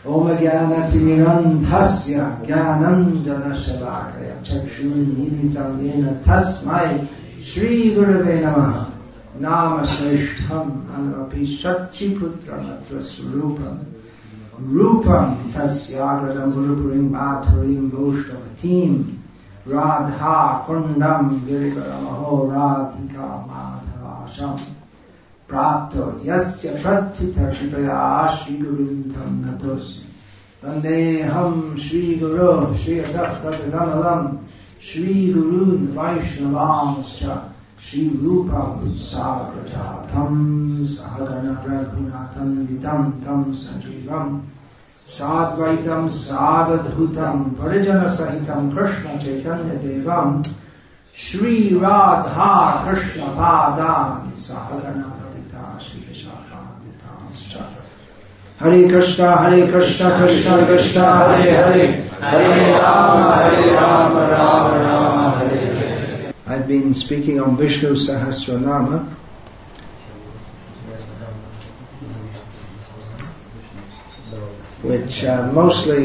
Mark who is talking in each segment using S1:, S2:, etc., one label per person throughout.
S1: Om Jnanatimirandhasya Jnananjana Shalakaya Chakshurmilitam Yena Tasmai Shri Gurave Namaha Nama Shreshtham Anvapi Satchiputram Atra Surupam Rupam Tasyagradam Gurupurim Bhatharim Goshtavatim Radha Kundam Girikaram Radhika Madhavasham Prapto Yasya Prattita Shivaya Shri Guruntam Natosi Vandeham Shri Guru Shri Adapratagamalam Shri Gurun Vaishnavanscha Shri Rupam Sagrajatam Sahagana Raghunatham Vitam Tam Sanjivam Sadvaitam Savadhutam Parijana Sahitam Krishna Chaitanya Devam Shri Radha Krishna Padam Sahagana Hare Krishna, Krishna Krishna, Hare Hare, Hare Rama, Rama Hare Hare. I've been speaking on Vishnu Sahasranama, which mostly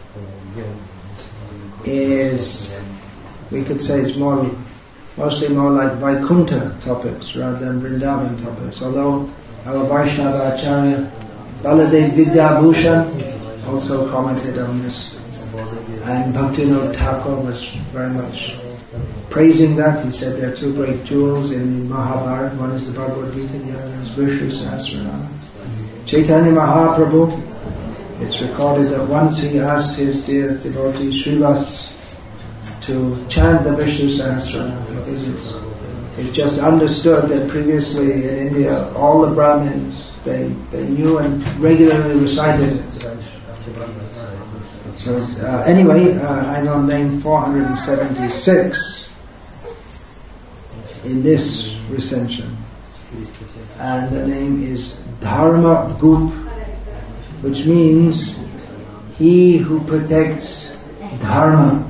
S1: is, we could say it's mostly more like Vaikuntha topics rather than Vrindavan topics, although our Vaishnava Acharya Baladev Vidyabhushan also commented on this, and Bhaktivinoda Thakur was very much praising that. He said there are two great jewels in the Mahabharata. One is the Bhagavad Gita, the other is Vishnu Sahasranama. Chaitanya Mahaprabhu, it's recorded that once he asked his dear devotee Srivas to chant the Vishnu Sahasranama, because it's just understood that previously in India all the Brahmins they knew and regularly recited it. So anyway, I'm on name 476 in this recension, and the name is Dharma Gup, which means he who protects Dharma.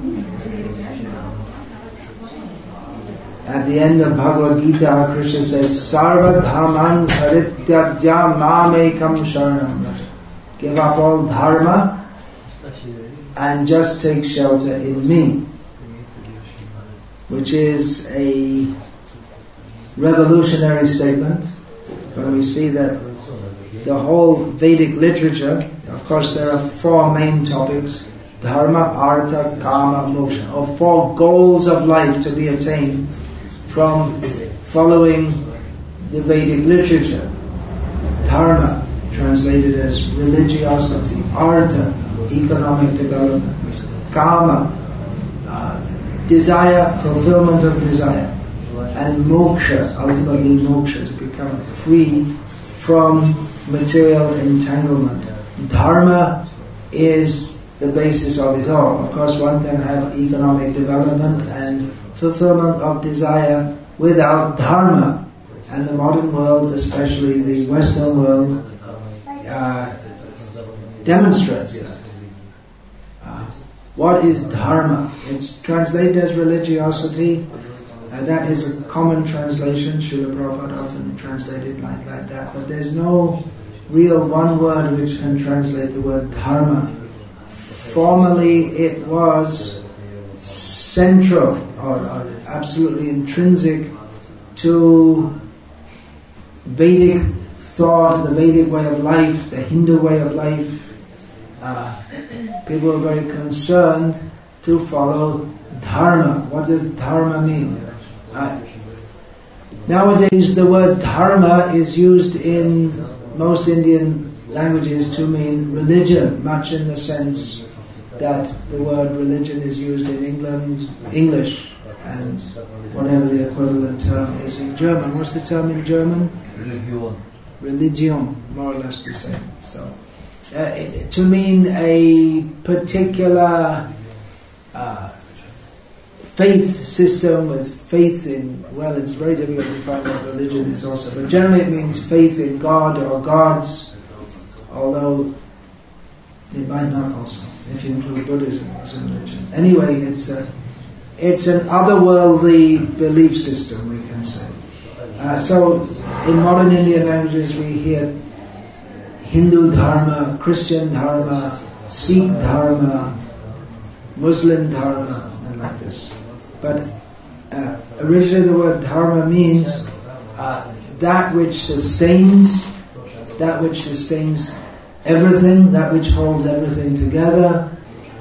S1: At the end of Bhagavad Gita, Krishna says, Sarva dharman parityajya mamekam sharanam. Give up all dharma and just take shelter in me. Which is a revolutionary statement. When we see that the whole Vedic literature, of course there are four main topics, dharma, artha, kama, moksha, or four goals of life to be attained from following the Vedic literature. Dharma, translated as religiosity, artha, economic development, kama, desire, fulfillment of desire, and moksha, ultimately moksha, to become free from material entanglement. Dharma is the basis of it all. Of course, one can have economic development and fulfillment of desire without dharma, and the modern world, especially the Western world, demonstrates that. What is dharma? It's translated as religiosity. That is a common translation. Srila Prabhupada often translated like that. But there's no real one word which can translate the word dharma. Formerly it was central or absolutely intrinsic to Vedic thought, the Vedic way of life, the Hindu way of life. People are very concerned to follow dharma. What does dharma mean? Nowadays the word dharma is used in most Indian languages to mean religion, much in the sense that the word religion is used in English, and whatever the equivalent term is in German. What's the term in German? Religion, more or less the same. So, to mean a particular faith system with faith in, well, it's very difficult to find what religion is also, but generally it means faith in God or gods, although it might not also, if you include Buddhism as a religion. Anyway, it's an otherworldly belief system, we can say. So in modern Indian languages we hear Hindu Dharma, Christian Dharma, Sikh Dharma, Muslim Dharma, and like this. But originally the word Dharma means that which sustains everything, that which holds everything together,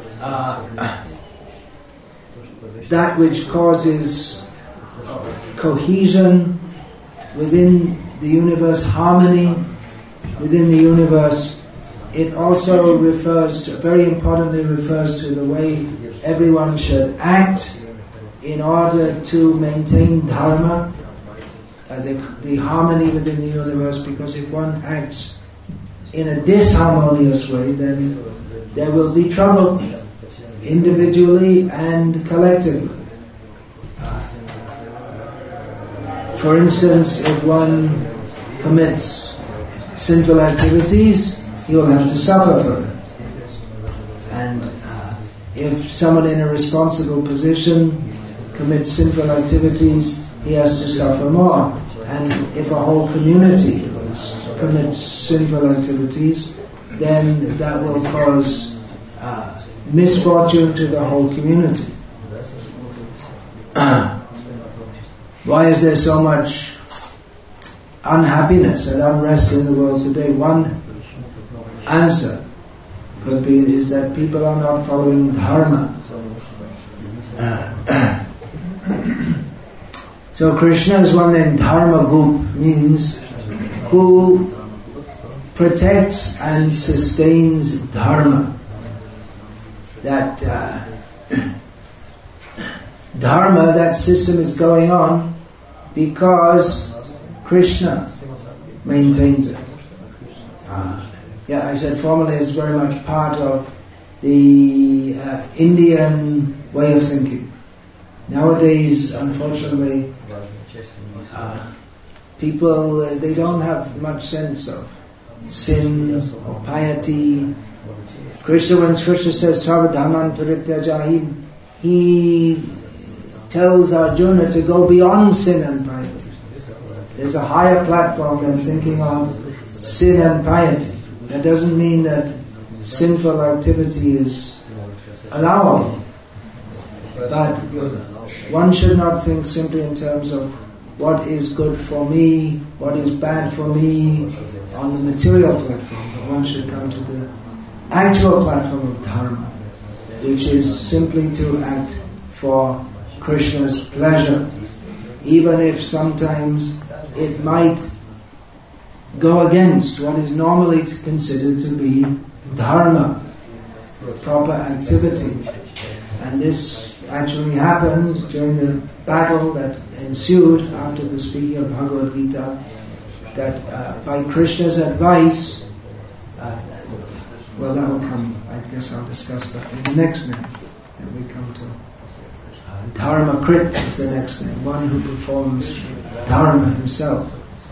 S1: that which causes cohesion within the universe, harmony within the universe. It also very importantly refers to the way everyone should act in order to maintain dharma, the harmony within the universe, because if one acts in a disharmonious way, then there will be trouble, individually and collectively. For instance, if one commits sinful activities, he will have to suffer for them. And if someone in a responsible position commits sinful activities, he has to suffer more. And if a whole community commits sinful activities, then that will cause misfortune to the whole community. Why is there so much unhappiness and unrest in the world today? One answer could be is that people are not following dharma. So Krishna is one name. Dharma Goop means who protects and sustains dharma. That dharma, that system is going on because Krishna maintains it. I said formerly it's very much part of the Indian way of thinking. Nowadays, unfortunately, people, they don't have much sense of sin or piety. Krishna, when Krishna says Sarvadhaman Parityaja, he tells Arjuna to go beyond sin and piety. There's a higher platform than thinking of sin and piety. That doesn't mean that sinful activity is allowable. But one should not think simply in terms of what is good for me, what is bad for me on the material platform. But one should come to the actual platform of dharma, which is simply to act for Krishna's pleasure, even if sometimes it might go against what is normally considered to be dharma, proper activity. And this actually happened during the battle that ensued after the speaking of Bhagavad Gita, that by Krishna's advice, well, that will come, I guess I'll discuss that in the next name. And we come to Dharma Krit is the next name, one who performs dharma himself.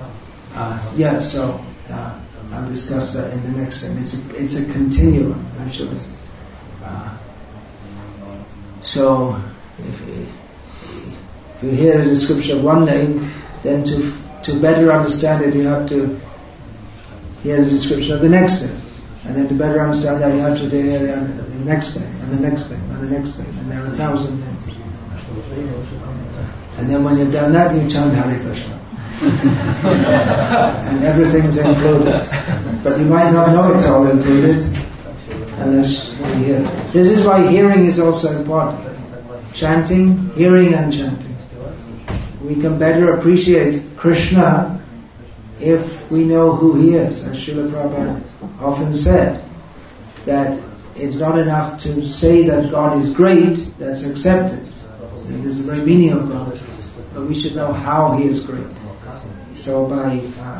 S1: I'll discuss that in the next name. It's a continuum, actually. So, if you hear the description of one name, then to better understand it, you have to hear the description of the next name. And then to better understand that, you have to hear the next name, and the next name, and the next name. And there are 1,000 names. And then when you've done that, you chant Hare Krishna. And everything's included. But you might not know it's all included unless you hear. This is why hearing is also important. Chanting, hearing and chanting. We can better appreciate Krishna if we know who He is. As Srila Prabhupada often said, that it's not enough to say that God is great, that's accepted. It is the very meaning of God. But we should know how He is great. So by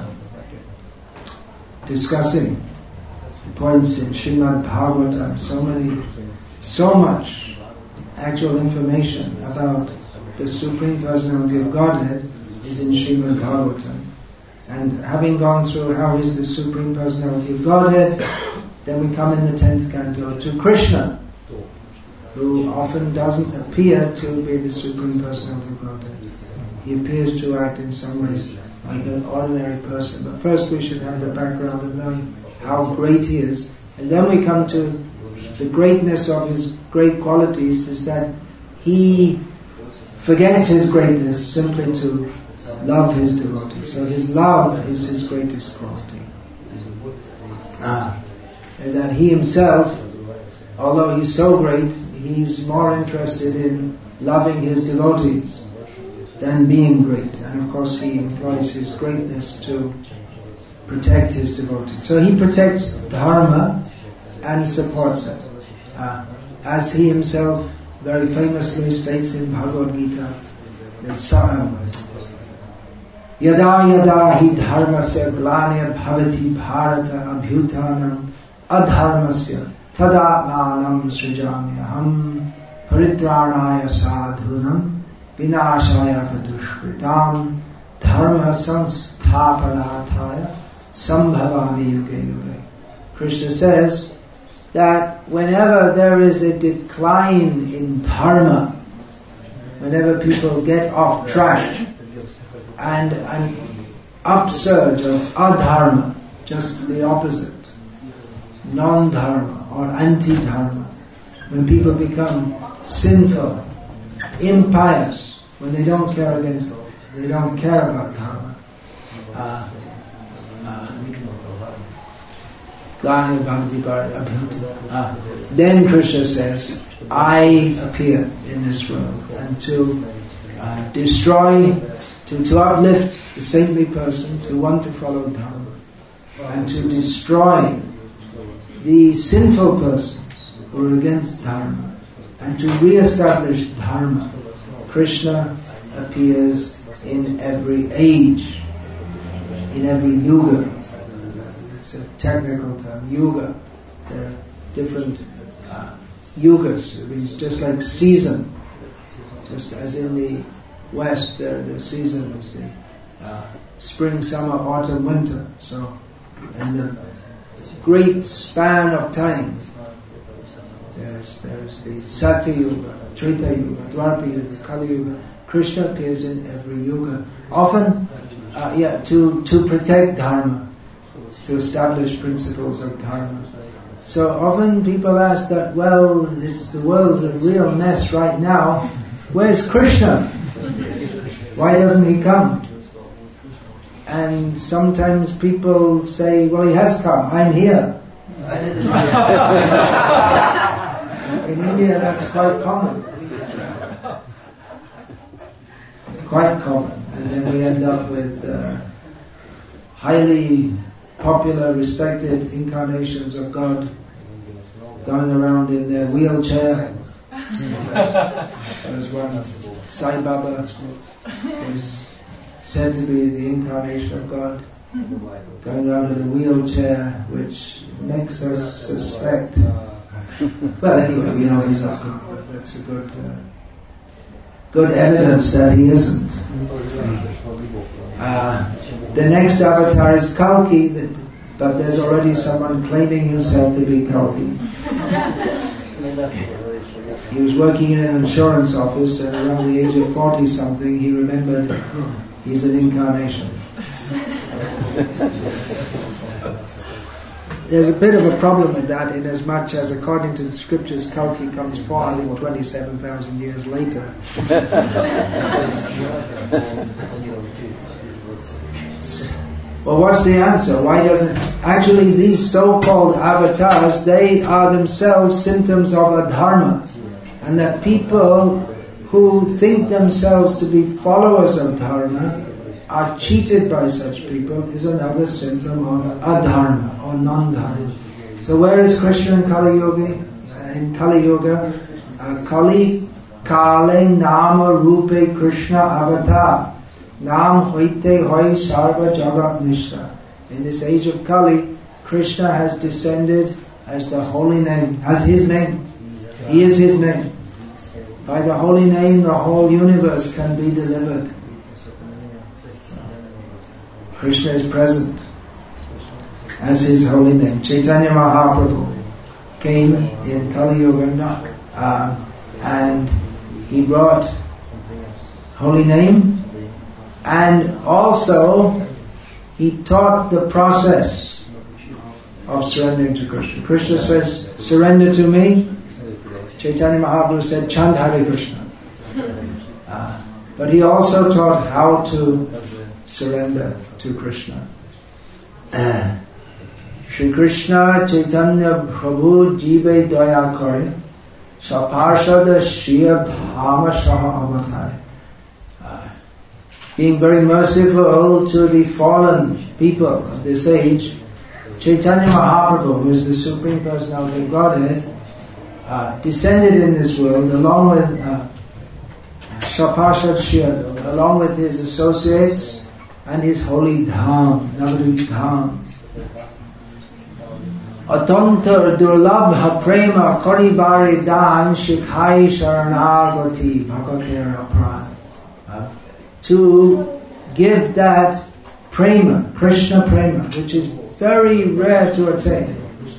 S1: discussing the points in Srimad Bhagavatam, so much actual information about the Supreme Personality of Godhead is in Srimad Bhagavatam. And having gone through how is the Supreme Personality of Godhead, then we come in the 10th canto to Krishna, who often doesn't appear to be the Supreme Personality of Godhead. He appears to act in some ways like an ordinary person. But first we should have the background of knowing how great he is. And then we come to the greatness of his great qualities is that he forgets his greatness simply to love his devotees. So his love is his greatest quality. And that he himself, although he's so great, he's more interested in loving his devotees than being great. And of course he employs his greatness to protect his devotees. So he protects dharma and supports it. As he himself very famously states in Bhagavad Gita, Yada yada hi dharmasya glanya bhavati bharata abhyutanam adharmasya tadatmanam srijamyaham paritranaya sadhunam vinashaya tadushkritam dharma sansthapanarthaya sambhavami yuge yuge. Krishna says that whenever there is a decline in dharma, whenever people get off track, and an upsurge of adharma, just the opposite, non-dharma or anti-dharma, when people become sinful, impious, when they don't care about dharma, then Krishna says, I appear in this world and to destroy, to uplift the saintly persons who want to follow dharma, and to destroy the sinful persons who are against dharma, and to re-establish dharma. Krishna appears in every age, in every yuga. It's a technical term, yuga. There are different yugas. It means just like season, just as in the West, the season is the spring, summer, autumn, winter. So, in the great span of time, there's the Satya Yuga, Treta Yuga, Dwapara Yuga, Kali Yuga. Krishna appears in every yuga, often, to protect dharma, to establish principles of dharma. So often people ask that, well, it's the world's a real mess right now. Where's Krishna? Why doesn't he come? And sometimes people say, well, he has come, I'm here. In India that's quite common. Quite common. And then we end up with highly popular, respected incarnations of God going around in their wheelchair. There's one, Sai Baba, is said to be the incarnation of God, going around in a wheelchair, which makes us suspect. Well, anyway, he's not good, but that's a good evidence that he isn't. The next avatar is Kalki, but there's already someone claiming himself to be Kalki. He was working in an insurance office, and around the age of 40-something, he remembered he's an incarnation. There's a bit of a problem with that, in as much as, according to the scriptures, Kalki comes 427,000 years later. Well, what's the answer? Why doesn't... Actually, these so-called avatars, they are themselves symptoms of adharma. And that people who think themselves to be followers of dharma are cheated by such people is another symptom of adharma or non-dharma. So where is Krishna in Kali Yuga? In Kali Yuga, Kali Kale Nama Rupe Krishna Avatar. Nam Hoite Hoi Sarva Jagat Nishta. In this age of Kali, Krishna has descended as the holy name, as his name. He is his name. By the holy name, the whole universe can be delivered. Krishna is present as his holy name. Chaitanya Mahaprabhu came in Kali Yuga and he brought holy name, and also he taught the process of surrendering to Krishna. Krishna says, surrender to me. Chaitanya Mahaprabhu said, chant Hare Krishna. But he also taught how to surrender to Krishna. Shri Krishna Chaitanya Prabhu Jive Daya Kare Saparshada Shriya Dhama Shaha Avatar. Being very merciful to the fallen people of this age, Chaitanya Mahaprabhu, who is the Supreme Personality of Godhead, descended in this world along with Saparshad Shriya, along with his associates and his holy dham, Navadvip Dham. Atantar durlabha prema karibari dan shikhai sharanagati bhakatera pran. To give that prema, Krishna prema, which is very rare to attain,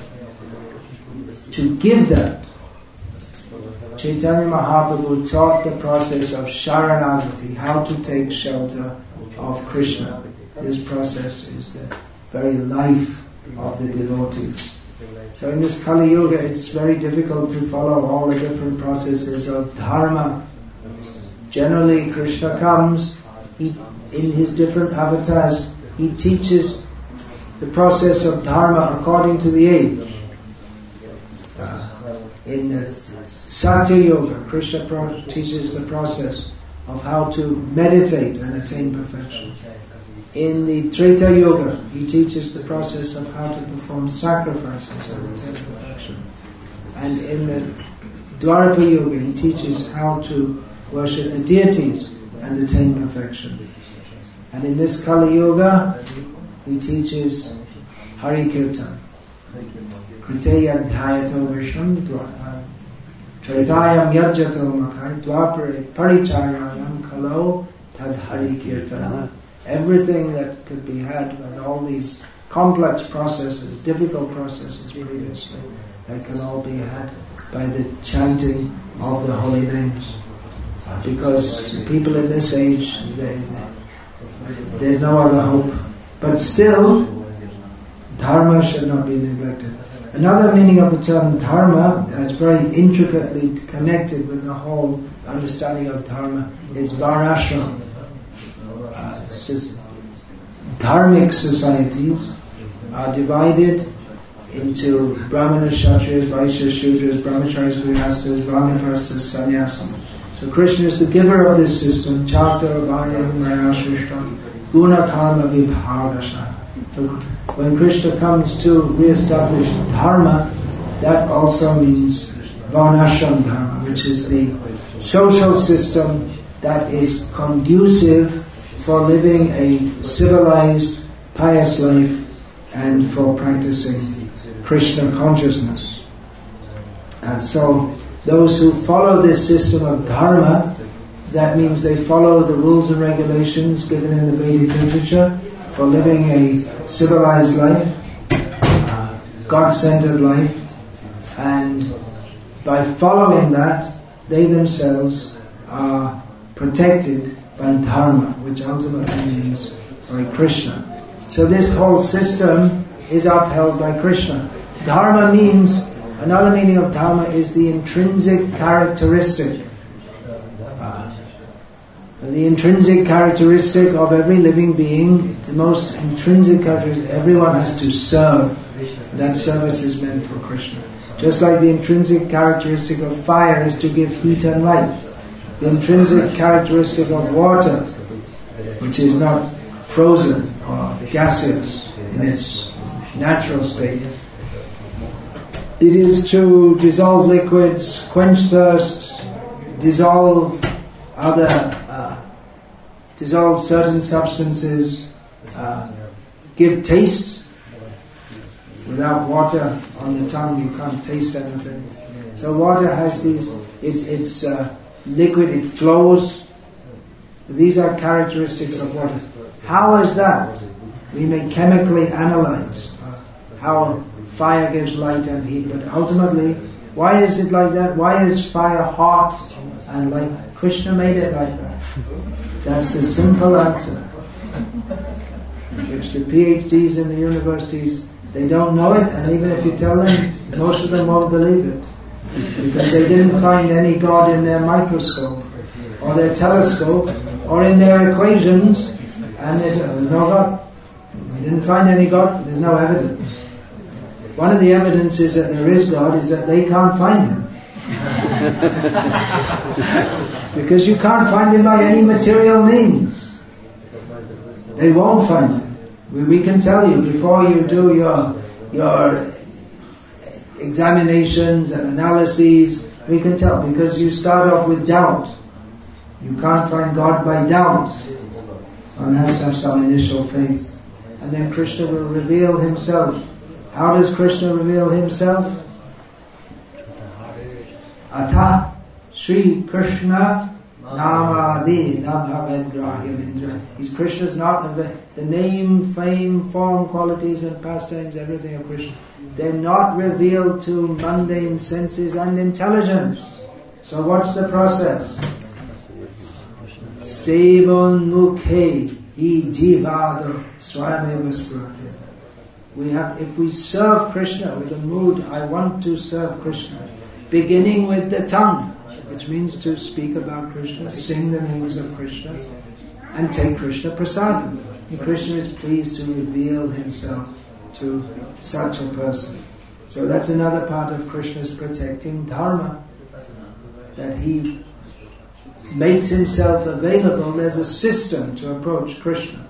S1: to give that, Chaitanya Mahaprabhu taught the process of sharanagati, how to take shelter of Krishna. This process is the very life of the devotees. So in this Kali Yuga, it's very difficult to follow all the different processes of dharma. Generally, Krishna comes, in his different avatars, he teaches the process of dharma according to the age. In the Satya Yoga, Krishna teaches the process of how to meditate and attain perfection. In the Treta Yoga, he teaches the process of how to perform sacrifices and attain perfection. And in the Dwarapa Yoga, he teaches how to worship the deities and attain perfection. And in this Kali Yoga, he teaches Hari Kirtan. Kriteya Dhyato Vishnu Tretayam Yajjato Makai Dwapare Parichayam Kalo Tad Hari Kirtan. Everything that could be had with all these complex processes, difficult processes previously, that can all be had by the chanting of the holy names. Because people in this age, there's no other hope. But still, dharma should not be neglected. Another meaning of the term dharma, is very intricately connected with the whole understanding of dharma, is varnashram. Dharmic societies are divided into Brahmanas, Kshatriyas, Vaishyas, Shudras, Brahmacharis, Grihastas, Vanaprasthas, Sannyasins. So Krishna is the giver of this system, Chakta, Varna, Maya, Shrishtam, Guna, Karma, Vibhavasha. So when Krishna comes to re-establish dharma, that also means Varnashram dharma, which is the social system that is conducive for living a civilized, pious life and for practicing Krishna consciousness. And so those who follow this system of dharma, that means they follow the rules and regulations given in the Vedic literature for living a civilized life, God-centered life, and by following that, they themselves are protected by dharma, which ultimately means by Krishna. So this whole system is upheld by Krishna. Dharma means, another meaning of dharma is the intrinsic characteristic. The intrinsic characteristic of every living being, the most intrinsic characteristic, everyone has to serve. That service is meant for Krishna. Just like the intrinsic characteristic of fire is to give heat and light. The intrinsic characteristic of water, which is not frozen or gaseous in its natural state, it is to dissolve liquids, quench thirst, dissolve certain substances, give taste. Without water on the tongue, you can't taste anything. So water has these, it's liquid, it flows. These are characteristics of water. How is that? We may chemically analyze how fire gives light and heat, but ultimately, why is it like that? Why is fire hot and light? Krishna made it like that. That's the simple answer. Which the PhDs in the universities, They don't know it, and even if you tell them, most of them won't believe it. Because they didn't find any God in their microscope, or their telescope, or in their equations, and there's no God. We didn't find any God, there's no evidence. One of the evidences that there is God is that they can't find Him. Because you can't find Him by any material means. They won't find Him. We can tell you before you do your examinations and analyses, we can tell, because you start off with doubt. You can't find God by doubt. One has to have some initial faith. And then Krishna will reveal Himself. How does Krishna reveal Himself? Atha Sri Krishna Namadi Nabhavedrahyamindra. He's Krishna's not the name, fame, form, qualities and pastimes, everything of Krishna. They're not revealed to mundane senses and intelligence. So what's the process? Sevan mukhe hi jivada swayameva sprati. We have, if we serve Krishna with a mood, I want to serve Krishna, beginning with the tongue, which means to speak about Krishna, sing the names of Krishna, and take Krishna prasadam. And Krishna is pleased to reveal Himself to such a person. So that's another part of Krishna's protecting dharma, that He makes Himself available as a system to approach Krishna.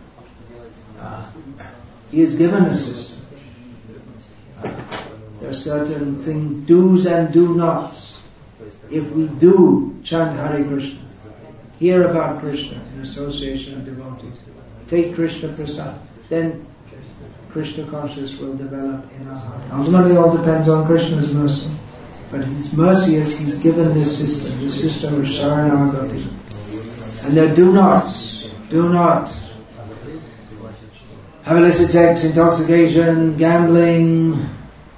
S1: He is given a system. There are certain do's and do nots. If we do chant Hare Krishna, hear about Krishna in association of devotees, take Krishna prasad, then Krishna consciousness will develop in our heart. Ultimately, it all depends on Krishna's mercy. But His mercy is He's given this system of Sharanagati. And there do not have illicit sex, intoxication, gambling,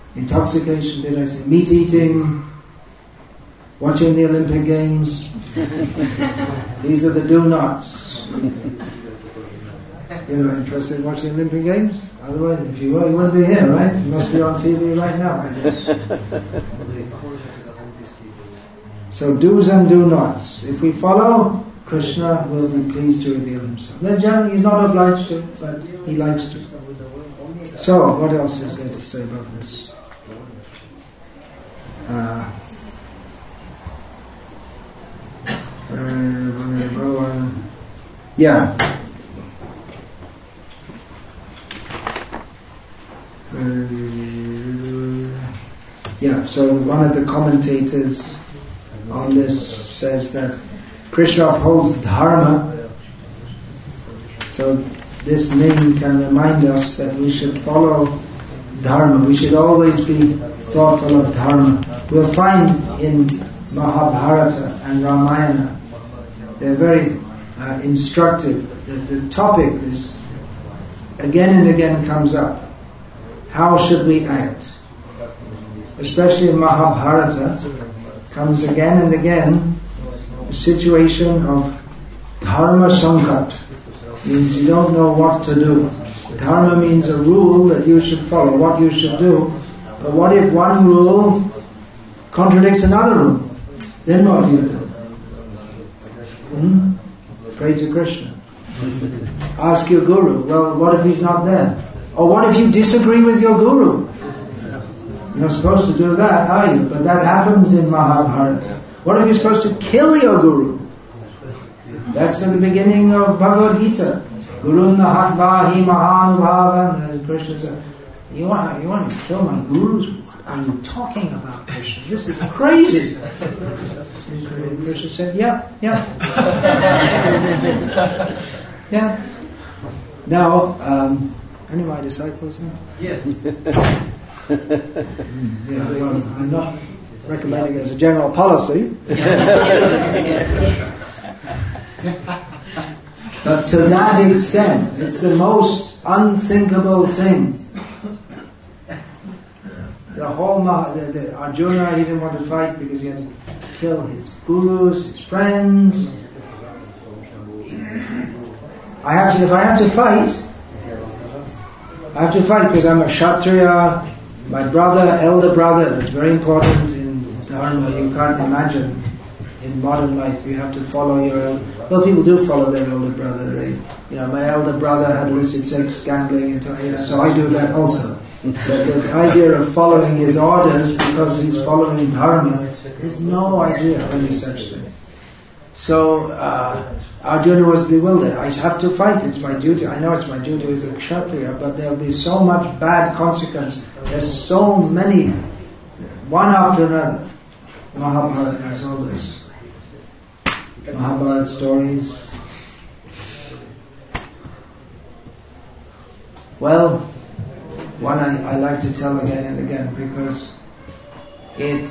S1: meat eating, watching the Olympic Games. These are the do nots. You're not interested in watching the Olympic Games? Otherwise, if you were, you wouldn't be here, right? You must be on TV right now, I guess. So do's and do nots. If we follow, Krishna will be pleased to reveal Himself. Then generally He's not obliged to, but He likes to. So, what else is there to say about this? So one of the commentators on this says that Krishna upholds dharma, so this name can remind us that we should follow dharma. We should always be thoughtful of dharma. We'll find in Mahabharata and Ramayana, they're very instructive. The topic is again and again comes up. How should we act? Especially in Mahabharata, comes again and again a situation of dharma sankat. Means you don't know what to do. Dharma means a rule that you should follow, what you should do. But what if one rule contradicts another rule? Then what do you do? Pray to Krishna. Ask your guru. Well, what if he's not there? Or what if you disagree with your guru? You're not supposed to do that, are you? But that happens in Mahabharata. What if you're supposed to kill your guru? That's at the beginning of Bhagavad Gita. Guru nahatvahi mahanubhavan. And Krishna said, you want to kill my gurus? What are you talking about, Krishna? This is crazy. And Krishna said, yeah. Yeah. Now, any of my disciples here?
S2: Yeah.
S1: Well, I'm not recommending it as a general policy. But to that extent, it's the most unthinkable thing. The whole the Arjuna, he didn't want to fight because he had to kill his gurus, his friends. If I have to fight, I have to fight because I'm a Kshatriya, my brother, elder brother. That's very important in Dharma. You can't imagine in modern life you have to follow your elder. Well, people do follow their elder brother. My elder brother had illicit sex, gambling, so I do that also. The idea of following his orders because he's following Dharma, there's no idea of any such thing. So Arjuna was bewildered. I have to fight, it's my duty. I know it's my duty as a Kshatriya, but there'll be so much bad consequence. There's so many, one after another. Mahabharata has all this. Mahabharata stories. Well, one I like to tell again and again because it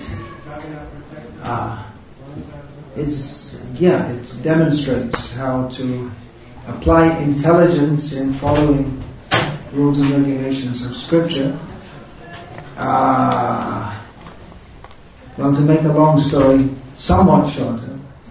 S1: demonstrates how to apply intelligence in following rules and regulations of scripture. Well, to make a long story somewhat shorter,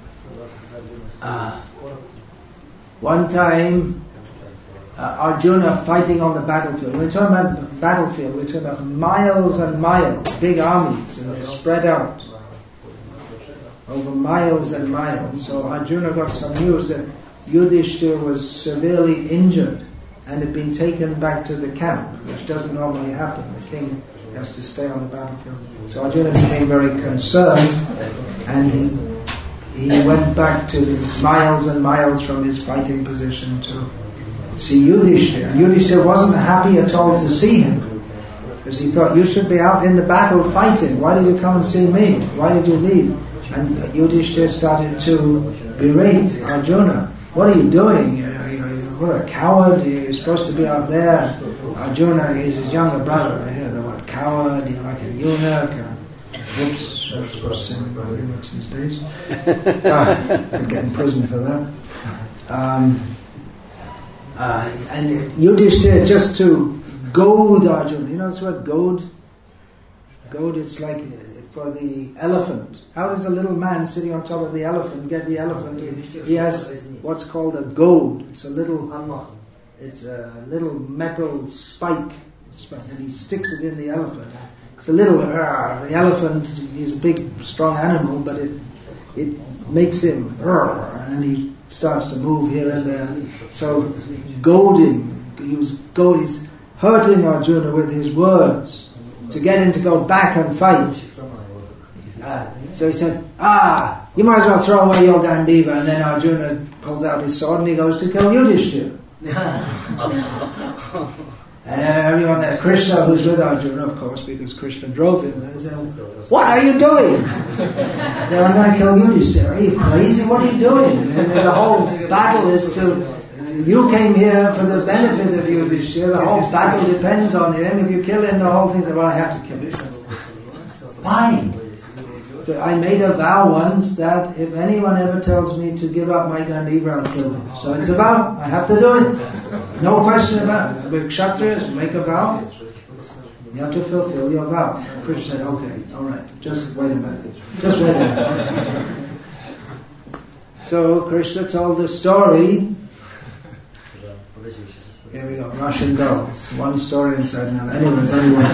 S1: one time Arjuna fighting on the battlefield. When we're talking about the battlefield, we're talking about miles and miles, big armies, and they're spread out over miles and miles. So Arjuna got some news that Yudhishthira was severely injured and had been taken back to the camp, which doesn't normally happen. The king has to stay on the battlefield. So Arjuna became very concerned, and he went back to miles and miles from his fighting position to see Yudhishthira. Yudhishthira wasn't happy at all to see him, because he thought, you should be out in the battle fighting. Why did you come and see me? Why did you leave? And Yudhishthira started to berate Arjuna. What are you doing? You're a coward. You're supposed to be out there. Arjuna is his younger brother. The word coward, like a eunuch. Oops, I'm supposed to say about eunuchs these days. I'd get in prison for that. And Yudhishthira, just to goad Arjuna. You know this word goad? Goad, it's like for the elephant. How does a little man sitting on top of the elephant get the elephant? He has what's called a goad. It's a little metal spike, and he sticks it in the elephant. It's a little, the elephant is a big, strong animal, but it makes him, and he starts to move here and there. So goading, he's hurting Arjuna with his words to get him to go back and fight. So he said, you might as well throw away your Gandiva. And then Arjuna pulls out his sword and he goes to kill Yudhishthira. And everyone there, Krishna, who's with Arjuna, of course, because Krishna drove him, they said, what are you doing? I'm going to kill Yudhishthira. Are you crazy? What are you doing? And the whole battle is you came here for the benefit of Yudhishthira. The whole battle depends on him. If you kill him, the whole thing's, I have to kill him. Why? I made a vow once that if anyone ever tells me to give up my Gandiva, I'll kill him. So it's a vow. I have to do it. No question about it. We're Kshatriyas, make a vow. You have to fulfill your vow. Krishna said, okay, alright, just wait a minute. So Krishna told the story. Here we go, Russian dolls. One story inside another. Anyways, only one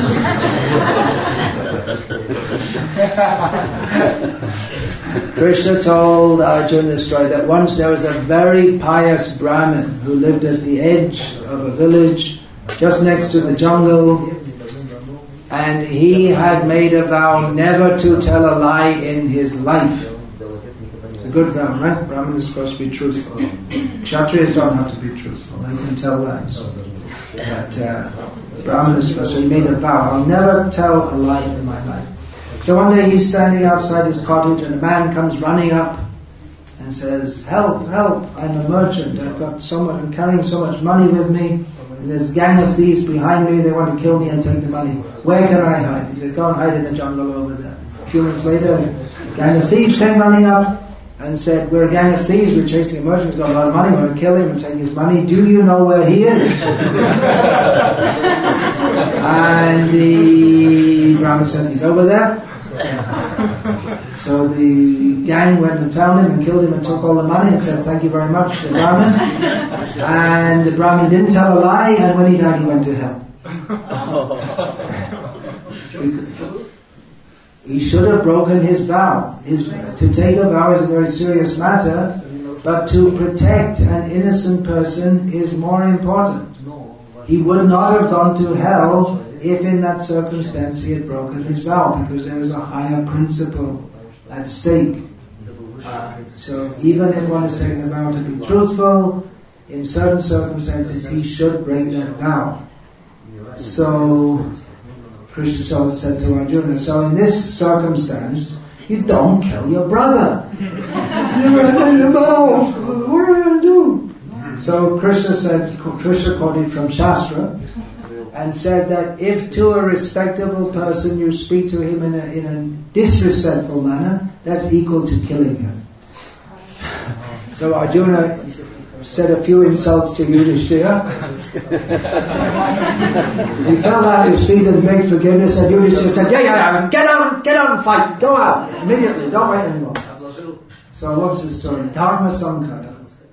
S1: story. Krishna told Arjuna the story that once there was a very pious Brahmin who lived at the edge of a village just next to the jungle, and he had made a vow never to tell a lie in his life. It's a good vow, right? Brahmin is supposed to be truthful. Kshatriyas don't have to be truthful. They can tell lies. But Brahmin is supposed to, he made a vow, I'll never tell a lie in my life. So one day he's standing outside his cottage and a man comes running up and says, help, I'm a merchant, I'm carrying so much money with me, and there's a gang of thieves behind me, they want to kill me and take the money. Where can I hide? He said, go and hide in the jungle over there. A few minutes later, a gang of thieves came running up and said, we're a gang of thieves, we're chasing a merchant, he's got a lot of money, we want to kill him and take his money. Do you know where he is? And the Brahmin said, he's over there. So the gang went and found him and killed him and took all the money and said, thank you very much to the Brahmin. And the Brahmin didn't tell a lie, and when he died he went to hell. He should have broken his vow. To take a vow is a very serious matter, but to protect an innocent person is more important. He would not have gone to hell if in that circumstance he had broken his vow, because there is a higher principle at stake. So even if one is taking a vow to be truthful, in certain circumstances he should break that vow. So Krishna said to Arjuna, so in this circumstance, you don't kill your brother. You made a vow. What are we going to do? So Krishna quoted from Shastra and said that if to a respectable person you speak to him in a disrespectful manner, that's equal to killing him. So Arjuna said a few insults to Yudhishthira. He fell out his feet and begged forgiveness, and Yudhishthira said, yeah, get out and fight, go out, immediately, don't wait anymore. So what's the story? Dharma Sankara.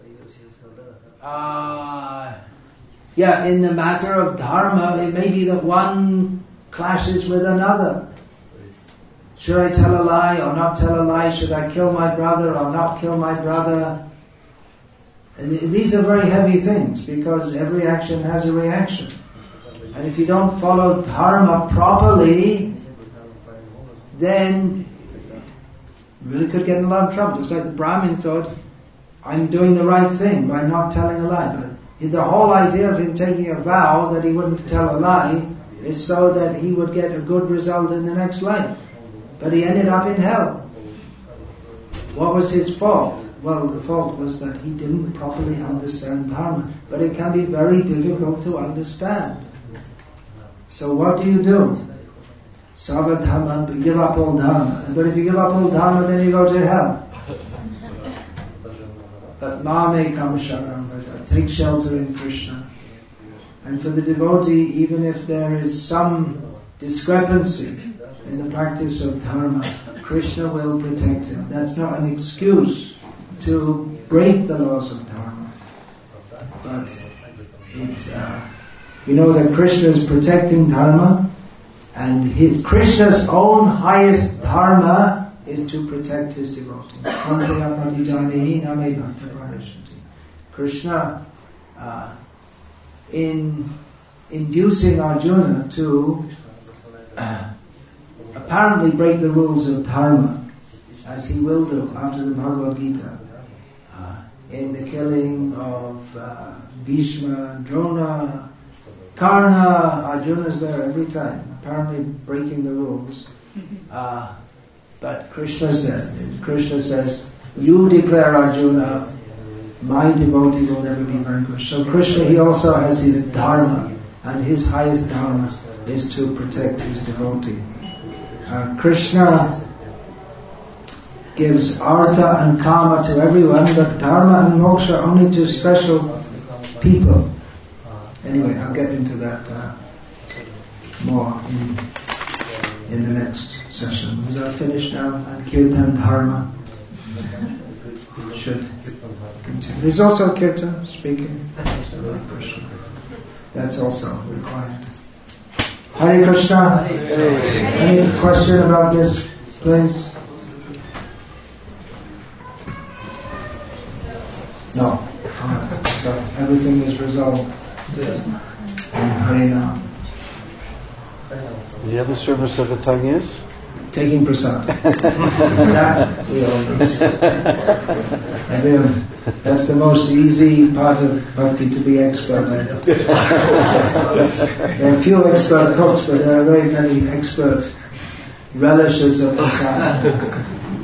S1: In the matter of dharma, it may be that one clashes with another. Should I tell a lie or not tell a lie? Should I kill my brother or not kill my brother? And these are very heavy things, because every action has a reaction. And if you don't follow dharma properly, then you really could get in a lot of trouble. Just like the Brahmin thought, I'm doing the right thing by not telling a lie. But the whole idea of him taking a vow that he wouldn't tell a lie is so that he would get a good result in the next life. But he ended up in hell. What was his fault? Well, the fault was that he didn't properly understand dharma. But it can be very difficult to understand. So what do? Sarva dharma, give up all dharma. But if you give up all dharma, then you go to hell. But mame kam sharanam vraja, take shelter in Krishna. And for the devotee, even if there is some discrepancy in the practice of dharma, Krishna will protect him. That's not an excuse to break the laws of dharma. But we know that Krishna is protecting dharma, and Krishna's own highest dharma is to protect his devotees. Krishna, in inducing Arjuna to apparently break the rules of dharma, as he will do after the Bhagavad Gita, in the killing of Bhishma, Drona, Karna. Arjuna's there every time, apparently breaking the rules. But Krishna says, you declare, Arjuna, my devotee will never be vanquished. So Krishna, he also has his dharma, and his highest dharma is to protect his devotee. Krishna gives artha and kama to everyone, but dharma and moksha only to special people. Anyway, I'll get into that more in the next session. Is that finished now? And Kirtan Dharma should continue. There's also Kirtan speaking. That's also required. Hare Krishna. Any question about this, please? No. So everything is resolved. Hare Nam.
S2: The other service of the tongue is?
S1: Taking prasad. That we all know. That's the most easy part of bhakti, to be expert at. There are few expert cooks, but there are very many expert relishers of prasad.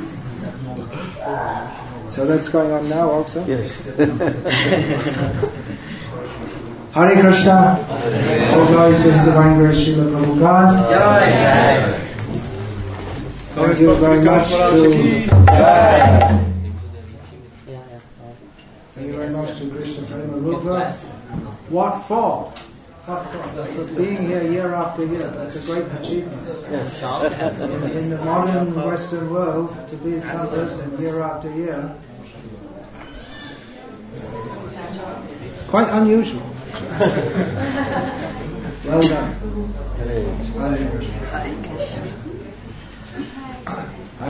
S1: So that's going on now also?
S2: Yes.
S1: Hare Krishna. All glories to His Divine Grace, Srila Prabhupada. Thank you very much to Krishna Prema Rupa. What for? For being here year after year. That's a great achievement. In the modern Western world, to be some president year after year, it's quite unusual. Well done.
S2: Hare
S1: Hare Krishna.
S3: Hare Krishna.